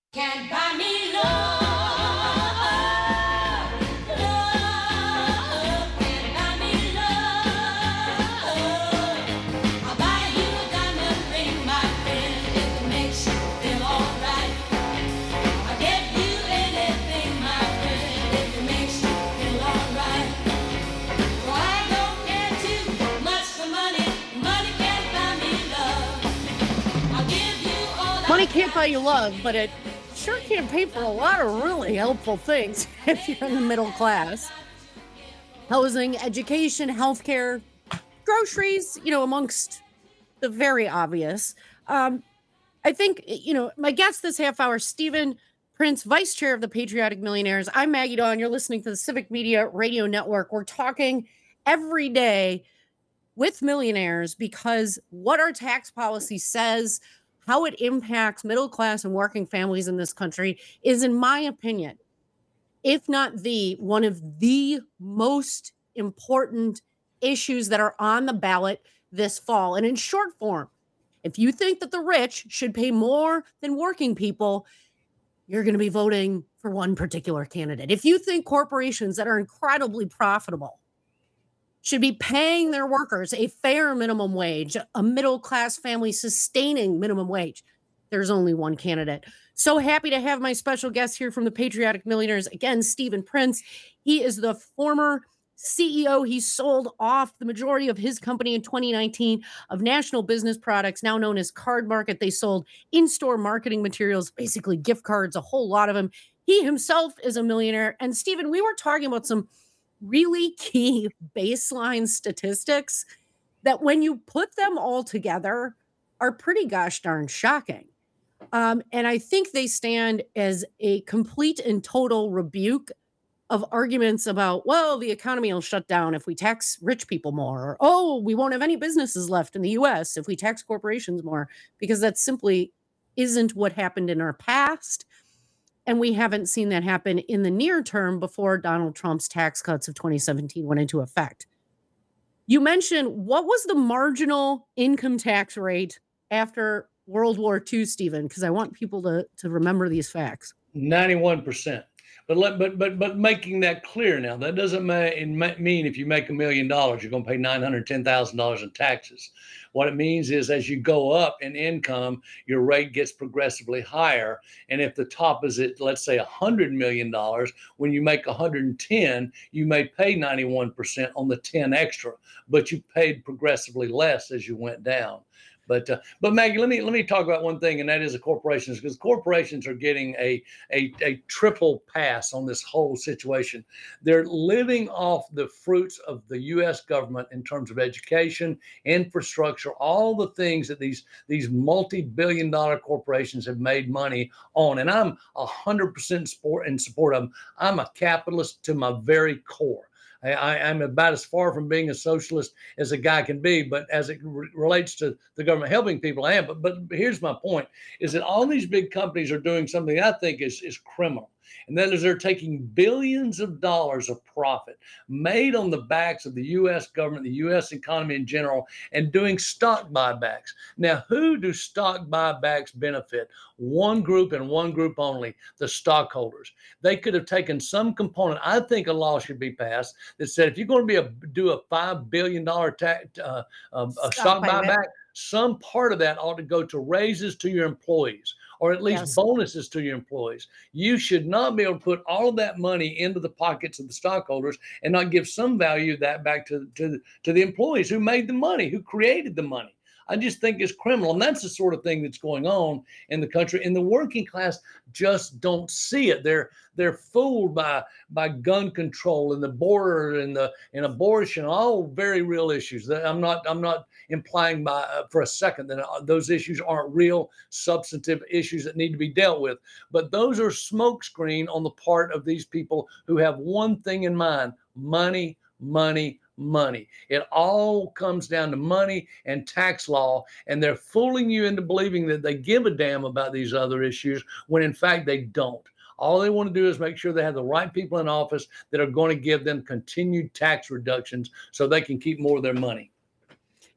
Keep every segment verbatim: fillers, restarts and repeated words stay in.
Can't buy me love, love can't buy me love. I'll buy you a diamond ring, my friend, if it makes you feel alright. I'll give you anything, my friend, if it makes you feel alright. For I don't care too much for money, money can't buy me love. I'll give you all Money I can't buy got. you love, but it sure can pay for a lot of really helpful things if you're in the middle class. Housing, education, healthcare, groceries, you know, amongst the very obvious. Um, I think, you know, my guest this half hour, Stephen Prince, Vice Chair of the Patriotic Millionaires. I'm Maggie Dawn. You're listening to the Civic Media Radio Network. We're talking every day with millionaires because what our tax policy says, how it impacts middle class and working families in this country is, in my opinion, if not the one of the most important issues that are on the ballot this fall. And in short form, if you think that the rich should pay more than working people, you're going to be voting for one particular candidate. If you think corporations that are incredibly profitable should be paying their workers a fair minimum wage, a middle class family sustaining minimum wage, there's only one candidate. So happy to have my special guest here from the Patriotic Millionaires. Again, Stephen Prince. He is the former C E O. He sold off the majority of his company in twenty nineteen of National Business Products, now known as Card Market. They sold in store marketing materials, basically gift cards, a whole lot of them. He himself is a millionaire. And Stephen, we were talking about some really key baseline statistics that when you put them all together are pretty gosh darn shocking. Um, and I think they stand as a complete and total rebuke of arguments about, well, the economy will shut down if we tax rich people more, or, oh, we won't have any businesses left in the U S if we tax corporations more, because that simply isn't what happened in our past. And we haven't seen that happen in the near term before Donald Trump's tax cuts of twenty seventeen went into effect. You mentioned, what was the marginal income tax rate after World War two, Stephen? Because I want people to, to remember these facts. ninety-one percent. But let but but but making that clear now, that doesn't mean if you make a million dollars, you're going to pay nine hundred ten thousand dollars in taxes. What it means is as you go up in income, your rate gets progressively higher. And if the top is at, let's say, one hundred million dollars, when you make one hundred ten, you may pay ninety-one percent on the ten extra, but you paid progressively less as you went down. But uh, but Maggie, let me let me talk about one thing, and that is the corporations, because corporations are getting a, a a triple pass on this whole situation. They're living off the fruits of the U S government in terms of education, infrastructure, all the things that these these multi-billion dollar corporations have made money on. And I'm a hundred percent support in support of them. I'm a capitalist to my very core. I, I'm about as far from being a socialist as a guy can be, but as it re- relates to the government helping people, I am. But but here's my point: is that all these big companies are doing something I think is is criminal, and that is they're taking billions of dollars of profit made on the backs of the U S government, the U S economy in general, and doing stock buybacks. Now, who do stock buybacks benefit? One group and one group only: the stockholders. They could have taken some component. I think a law should be passed that said if you're going to be a do a five billion dollar tax uh, uh, a Stock stock buyback. buyback, some part of that ought to go to raises to your employees, or at least Yes. bonuses to your employees. You should not be able to put all of that money into the pockets of the stockholders and not give some value of that back to, to, to the employees who made the money, who created the money. I just think it's criminal. And that's the sort of thing that's going on in the country. And the working class just don't see it. They're they're fooled by by gun control and the border and the and abortion, all very real issues. I'm not I'm not implying by uh, for a second that uh, those issues aren't real substantive issues that need to be dealt with. But those are smokescreen on the part of these people who have one thing in mind: money, money, money. It all comes down to money and tax law, and they're fooling you into believing that they give a damn about these other issues when in fact they don't. All they want to do is make sure they have the right people in office that are going to give them continued tax reductions so they can keep more of their money.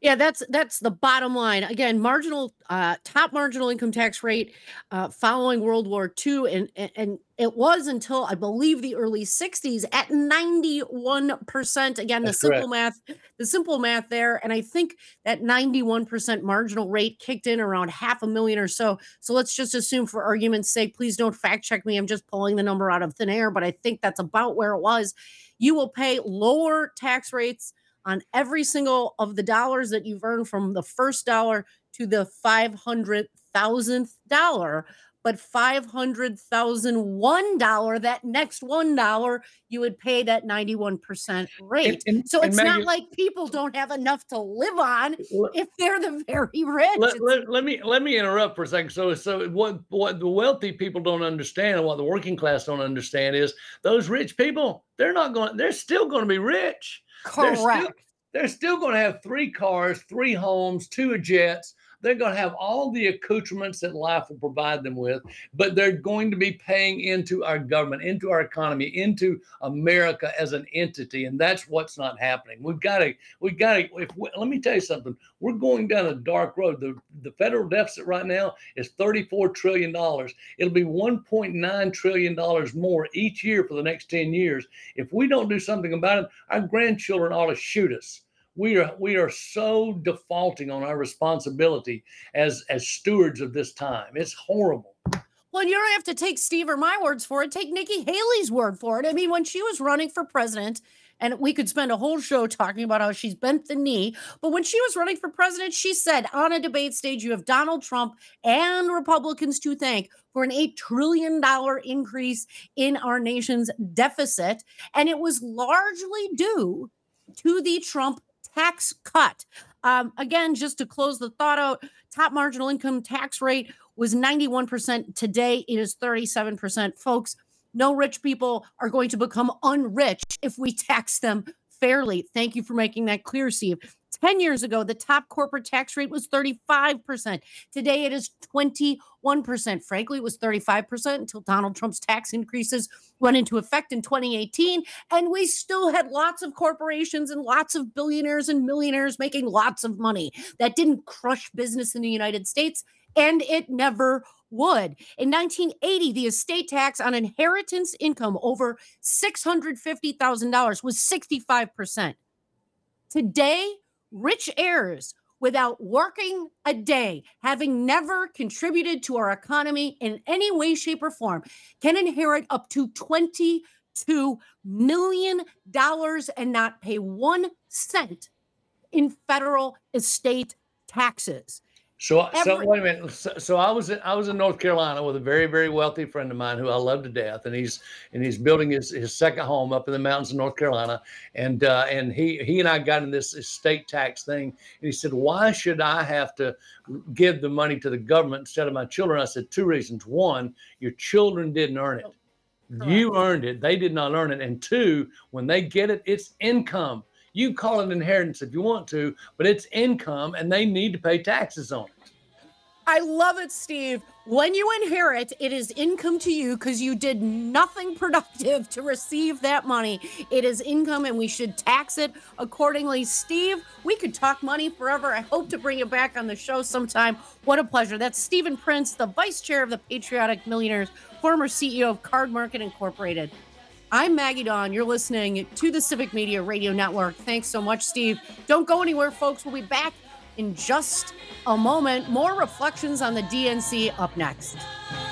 Yeah, that's that's the bottom line. Again, marginal uh, top marginal income tax rate uh, following World War two, and, and and it was until I believe the early sixties at ninety-one percent. Again, the That's simple correct. math, the simple math there, and I think that ninety-one percent marginal rate kicked in around half a million or so. So let's just assume, for argument's sake, please don't fact check me. I'm just pulling the number out of thin air, but I think that's about where it was. You will pay lower tax rates on every single of the dollars that you've earned from the first dollar to the five hundred thousandth dollar. But five hundred thousand one dollar, that next one dollar, you would pay that ninety-one percent And rate. and, So and it's not Maggie, like people don't have enough to live on let, if they're the very rich. let, It's let, let me let me interrupt for a second. So so what what the wealthy people don't understand and what the working class don't understand is those rich people, they're not going they're still going to be rich. They're still correct. they're still going to have three cars, three homes, two jets. They're going to have all the accoutrements that life will provide them with, but they're going to be paying into our government, into our economy, into America as an entity, and that's what's not happening. We've got to, we've got to. If we, let me tell you something. We're going down a dark road. The the federal deficit right now is thirty-four trillion dollars. It'll be one point nine trillion dollars more each year for the next ten years. If we don't do something about it, our grandchildren ought to shoot us. We are we are so defaulting on our responsibility as as stewards of this time. It's horrible. Well, you don't have to take Steve or my words for it. Take Nikki Haley's word for it. I mean, when she was running for president, and we could spend a whole show talking about how she's bent the knee, but when she was running for president, she said on a debate stage, you have Donald Trump and Republicans to thank for an eight trillion dollars increase in our nation's deficit. And it was largely due to the Trump tax cut. Um, again, just to close the thought out, top marginal income tax rate was ninety-one percent. Today, it is thirty-seven percent. Folks, no rich people are going to become unrich if we tax them fairly. Thank you for making that clear, Steve. ten years ago, the top corporate tax rate was thirty-five percent. Today, it is twenty-one percent. Frankly, it was thirty-five percent until Donald Trump's tax increases went into effect in twenty eighteen. And we still had lots of corporations and lots of billionaires and millionaires making lots of money. That didn't crush business in the United States, and it never would. In nineteen eighty, the estate tax on inheritance income over six hundred fifty thousand dollars was sixty-five percent. Today, rich heirs without working a day, having never contributed to our economy in any way, shape, or form, can inherit up to twenty-two million dollars and not pay one cent in federal estate taxes. So, so Every wait a minute. So, so I was in, I was in North Carolina with a very, very wealthy friend of mine who I love to death, and he's and he's building his, his second home up in the mountains of North Carolina, and uh, and he he and I got in this estate tax thing, and he said, why should I have to give the money to the government instead of my children? I said, two reasons. One, your children didn't earn it. You earned it. They did not earn it. And two, when they get it, it's income. You call it inheritance if you want to, but it's income, and they need to pay taxes on it. I love it, Steve. When you inherit, it is income to you because you did nothing productive to receive that money. It is income, and we should tax it accordingly. Steve, we could talk money forever. I hope to bring you back on the show sometime. What a pleasure. That's Stephen Prince, the vice chair of the Patriotic Millionaires, former C E O of Card Market Incorporated. I'm Maggie Dawn. You're listening to the Civic Media Radio Network. Thanks so much, Steve. Don't go anywhere, folks. We'll be back in just a moment. More reflections on the D N C up next.